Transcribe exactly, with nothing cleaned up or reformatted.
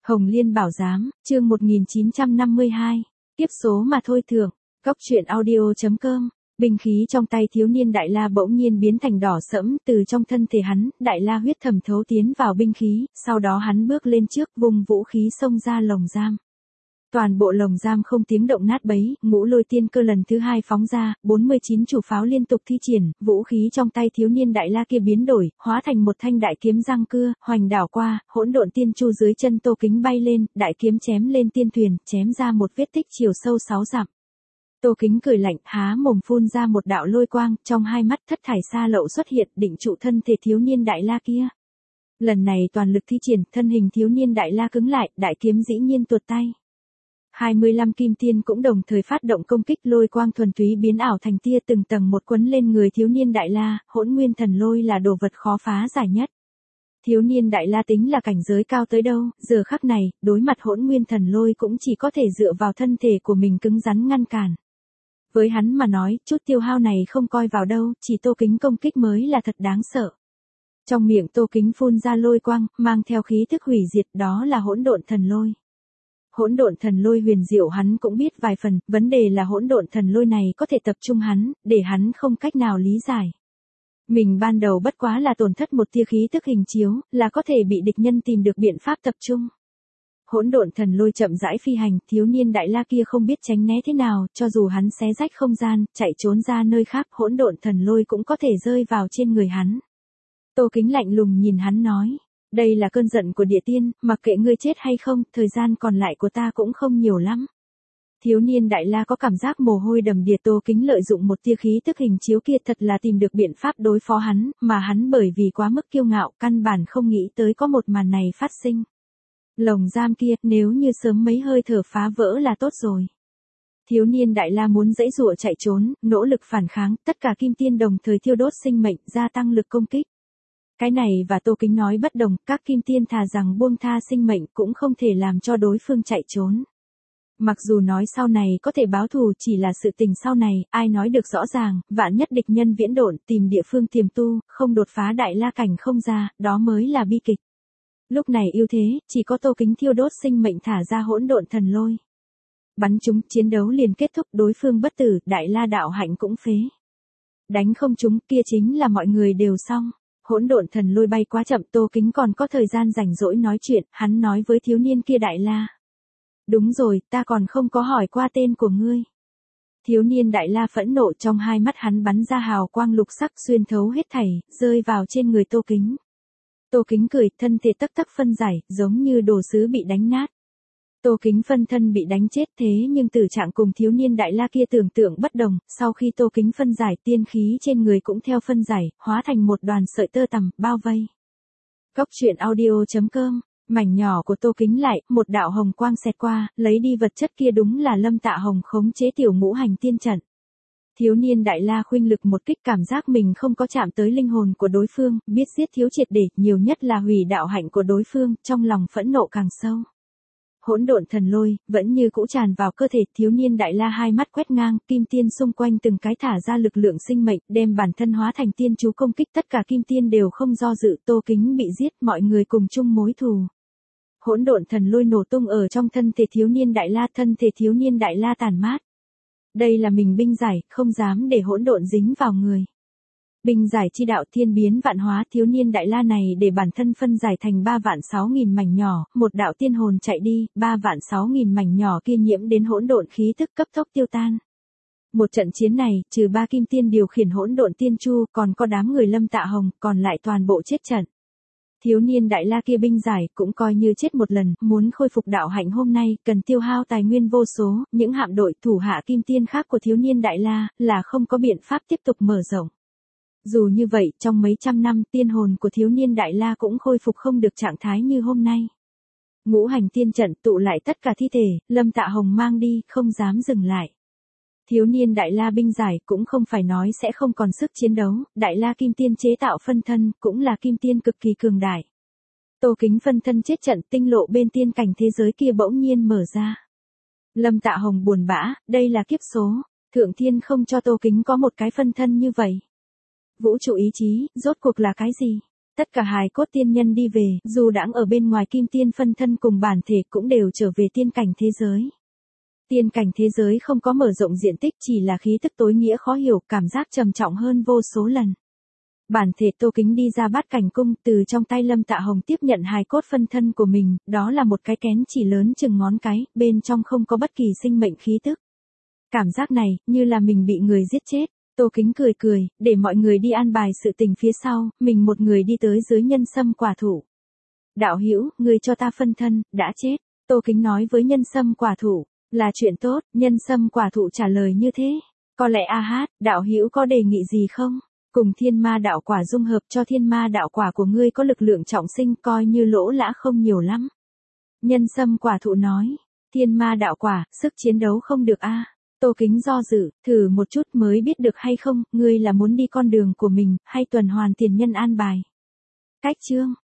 Hồng Liên Bảo Giám, chương một nghìn chín trăm năm mươi hai, kiếp số mà thôi thưởng, Cốc truyện audio.com. Binh khí trong tay thiếu niên Đại La bỗng nhiên biến thành đỏ sẫm, từ trong thân thể hắn, Đại La huyết thẩm thấu tiến vào binh khí, sau đó hắn bước lên trước, vùng vũ khí xông ra lồng giam. Toàn bộ lồng giam không tiếng động nát bấy, ngũ lôi tiên cơ lần thứ hai phóng ra, bốn mươi chín chủ pháo liên tục thi triển, vũ khí trong tay thiếu niên Đại La kia biến đổi, hóa thành một thanh đại kiếm răng cưa, hoành đảo qua, hỗn độn tiên chu dưới chân Tô Kính bay lên, đại kiếm chém lên tiên thuyền, chém ra một vết tích chiều sâu sáu dặm. Tô Kính cười lạnh, há mồm phun ra một đạo lôi quang, trong hai mắt thất thải sa lậu xuất hiện, định trụ thân thể thiếu niên Đại La kia. Lần này toàn lực thi triển, thân hình thiếu niên Đại La cứng lại, đại kiếm dĩ nhiên tuột tay. hai mươi lăm kim tiên cũng đồng thời phát động công kích, lôi quang thuần túy biến ảo thành tia từng tầng một quấn lên người thiếu niên Đại La, hỗn nguyên thần lôi là đồ vật khó phá giải nhất. Thiếu niên Đại La tính là cảnh giới cao tới đâu, giờ khắc này, đối mặt hỗn nguyên thần lôi cũng chỉ có thể dựa vào thân thể của mình cứng rắn ngăn cản. Với hắn mà nói, chút tiêu hao này không coi vào đâu, chỉ Tô Kính công kích mới là thật đáng sợ. Trong miệng Tô Kính phun ra lôi quang, mang theo khí thức hủy diệt, đó là hỗn độn thần lôi. Hỗn độn thần lôi huyền diệu hắn cũng biết vài phần, vấn đề là hỗn độn thần lôi này có thể tập trung hắn, để hắn không cách nào lý giải. Mình ban đầu bất quá là tổn thất một tia khí tức hình chiếu, là có thể bị địch nhân tìm được biện pháp tập trung. Hỗn độn thần lôi chậm rãi phi hành, thiếu niên Đại La kia không biết tránh né thế nào, cho dù hắn xé rách không gian, chạy trốn ra nơi khác, hỗn độn thần lôi cũng có thể rơi vào trên người hắn. Tô Kính lạnh lùng nhìn hắn nói, đây là cơn giận của địa tiên, mặc kệ ngươi chết hay không, thời gian còn lại của ta cũng không nhiều lắm. Thiếu niên Đại La có cảm giác mồ hôi đầm đìa, Tô Kính lợi dụng một tia khí tức hình chiếu kia thật là tìm được biện pháp đối phó hắn, mà hắn bởi vì quá mức kiêu ngạo, căn bản không nghĩ tới có một màn này phát sinh. Lồng giam kia, nếu như sớm mấy hơi thở phá vỡ là tốt rồi. Thiếu niên Đại La muốn giãy giụa chạy trốn, nỗ lực phản kháng, tất cả kim tiên đồng thời thiêu đốt sinh mệnh, gia tăng lực công kích. Cái này và Tô Kính nói bất đồng, các kim tiên thà rằng buông tha sinh mệnh cũng không thể làm cho đối phương chạy trốn. Mặc dù nói sau này có thể báo thù, chỉ là sự tình sau này, ai nói được rõ ràng, vạn nhất địch nhân viễn độn, tìm địa phương tiềm tu, không đột phá Đại La cảnh không ra, đó mới là bi kịch. Lúc này ưu thế, chỉ có Tô Kính thiêu đốt sinh mệnh thả ra hỗn độn thần lôi. Bắn chúng, chiến đấu liền kết thúc, đối phương bất tử, Đại La đạo hạnh cũng phế. Đánh không chúng, kia chính là mọi người đều xong. Hỗn độn thần lôi bay quá chậm, Tô Kính còn có thời gian rảnh rỗi nói chuyện, hắn nói với thiếu niên kia Đại La. Đúng rồi, ta còn không có hỏi qua tên của ngươi. Thiếu niên Đại La phẫn nộ, trong hai mắt hắn bắn ra hào quang lục sắc xuyên thấu hết thảy, rơi vào trên người Tô Kính. Tô Kính cười, thân thể tắc tắc phân giải, giống như đồ sứ bị đánh nát. Tô Kính phân thân bị đánh chết, thế nhưng tử trạng cùng thiếu niên Đại La kia tưởng tượng bất đồng, sau khi Tô Kính phân giải, tiên khí trên người cũng theo phân giải, hóa thành một đoàn sợi tơ tằm, bao vây. Cốc truyện audio.com, mảnh nhỏ của Tô Kính lại, một đạo hồng quang xẹt qua, lấy đi vật chất kia, đúng là Lâm Tạ Hồng khống chế tiểu ngũ hành tiên trận. Thiếu niên Đại La khuynh lực một kích, cảm giác mình không có chạm tới linh hồn của đối phương, biết giết thiếu triệt để, nhiều nhất là hủy đạo hạnh của đối phương, trong lòng phẫn nộ càng sâu. Hỗn độn thần lôi, vẫn như cũ tràn vào cơ thể, thiếu niên Đại La hai mắt quét ngang, kim tiên xung quanh từng cái thả ra lực lượng sinh mệnh, đem bản thân hóa thành tiên chú công kích, tất cả kim tiên đều không do dự, Tô Kính bị giết, mọi người cùng chung mối thù. Hỗn độn thần lôi nổ tung ở trong thân thể thiếu niên Đại La, thân thể thiếu niên Đại La tàn mát. Đây là mình binh giải, không dám để hỗn độn dính vào người. Binh giải chi đạo thiên biến vạn hóa, thiếu niên Đại La này để bản thân phân giải thành ba vạn sáu nghìn mảnh nhỏ, một đạo tiên hồn chạy đi, ba vạn sáu nghìn mảnh nhỏ kia nhiễm đến hỗn độn khí tức cấp tốc tiêu tan. Một trận chiến này, trừ ba kim tiên điều khiển hỗn độn tiên chu, còn có đám người Lâm Tạ Hồng, còn lại toàn bộ chết trận. Thiếu niên Đại La kia binh giải, cũng coi như chết một lần, muốn khôi phục đạo hạnh hôm nay, cần tiêu hao tài nguyên vô số, những hạm đội thủ hạ kim tiên khác của thiếu niên Đại La, là không có biện pháp tiếp tục mở rộng. Dù như vậy, trong mấy trăm năm, tiên hồn của thiếu niên Đại La cũng khôi phục không được trạng thái như hôm nay. Ngũ hành tiên trận tụ lại tất cả thi thể, Lâm Tạ Hồng mang đi, không dám dừng lại. Thiếu niên Đại La binh giải, cũng không phải nói sẽ không còn sức chiến đấu, Đại La kim tiên chế tạo phân thân, cũng là kim tiên cực kỳ cường đại. Tô Kính phân thân chết trận, tinh lộ bên tiên cảnh thế giới kia bỗng nhiên mở ra. Lâm Tạ Hồng buồn bã, đây là kiếp số, Thượng Thiên không cho Tô Kính có một cái phân thân như vậy. Vũ trụ ý chí, rốt cuộc là cái gì? Tất cả hài cốt tiên nhân đi về, dù đãng ở bên ngoài kim tiên phân thân cùng bản thể cũng đều trở về tiên cảnh thế giới. Tiên cảnh thế giới không có mở rộng diện tích, chỉ là khí tức tối nghĩa khó hiểu, cảm giác trầm trọng hơn vô số lần. Bản thể Tô Kính đi ra Bát Cảnh cung, từ trong tay Lâm Tạ Hồng tiếp nhận hài cốt phân thân của mình, đó là một cái kén chỉ lớn chừng ngón cái, bên trong không có bất kỳ sinh mệnh khí tức. Cảm giác này, như là mình bị người giết chết. Tô Kính cười cười, để mọi người đi an bài sự tình phía sau, mình một người đi tới dưới nhân sâm quả thụ. Đạo hữu, người cho ta phân thân, đã chết. Tô Kính nói với nhân sâm quả thụ, là chuyện tốt. Nhân sâm quả thụ trả lời như thế. Có lẽ a hát, đạo hữu có đề nghị gì không? Cùng thiên ma đạo quả dung hợp, cho thiên ma đạo quả của ngươi có lực lượng trọng sinh, coi như lỗ lã không nhiều lắm. Nhân sâm quả thụ nói, thiên ma đạo quả, sức chiến đấu không được a. Tô Kính do dự, thử một chút mới biết được hay không, ngươi là muốn đi con đường của mình, hay tuần hoàn tiền nhân an bài. Cách chương